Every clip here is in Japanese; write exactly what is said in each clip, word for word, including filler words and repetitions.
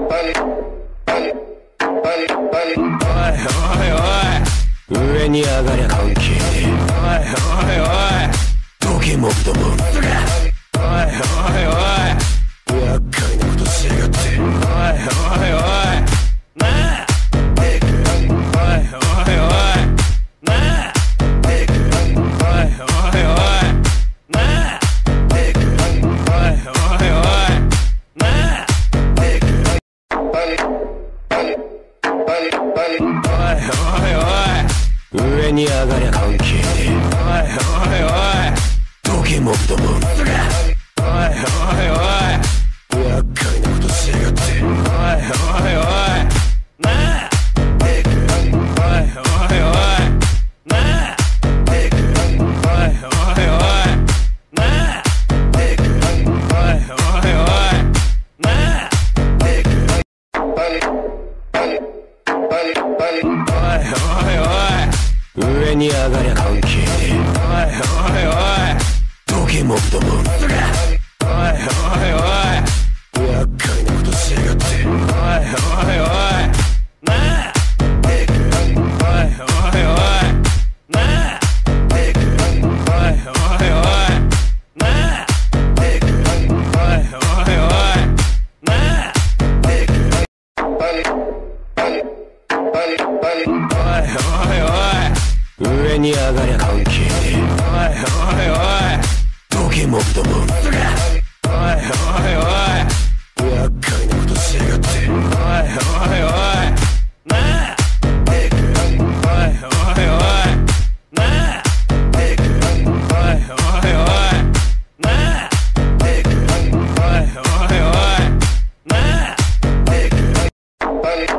上に上がりゃ関係ねえ。おいおいおい、どけもっともんが。おいおいおい、厄介なことしやがって。おいおいおい、なあデク。おいおいおい、なあデク。おいおいおい、なあデク。おいおいおい、なあデク。おいおいおい、上に上がりゃ関係ねえ。おいおいおい、どけもっともんが。おいおいおい、厄介なことしやがって。おいおいおい、なあデク。おいおいおい、なあデク。おいおいおい、なあデク。おいおいおい、なあデク。おいおいおい、上に上がりゃ関係ねえ。おいおいおい、どけもっともんが。おいおいおい、厄介なことしやがって。おいおいおい、なあデク。おいおいおい、なあデク。おいおいおい、なあデク。おいおいおい、なあデク。おいおいおい、上に上がりゃ関係ねえ。おいおいおい、どけもっともんが。おいおいおい、厄介なことしやがって。おいおいおい、なあデク。おいおいおい、なあデク。おいおいおい、なあデク。おいおいおい、なあデク。おい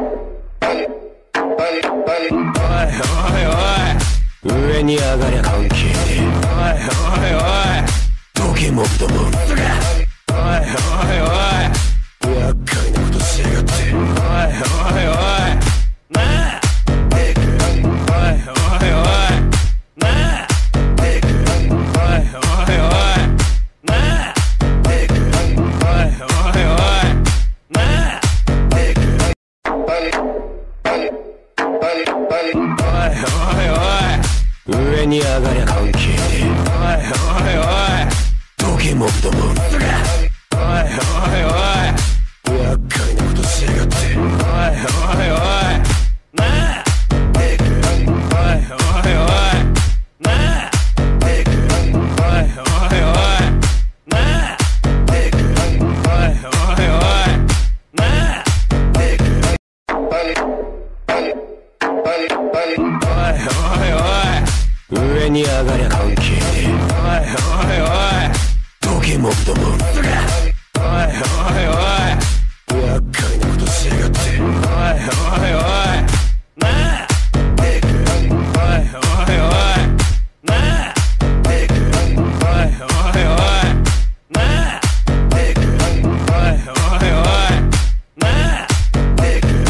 おいおい、上に上がりゃ関係ねえ。おいおいおい、どけもっともんが。おいおいおい、厄介なことしやがって。おいおいおい、なあデク。おいおいおい、なあデク。おいおいおい、なあデク。おいおいおい、なあデク。おいおいおい、上に上がりゃ関係ねえ。おいおいおい、どけもっともんが。おいおいおい、厄介なことしやがって。おいおいおい、なあデク。おいおいおい、なあデク。おいおいおい、なあデク。おいおいおい、なあデク。おいおいおい、上に上がりゃ関係ねえ。おいおいおい、どけもっともんが。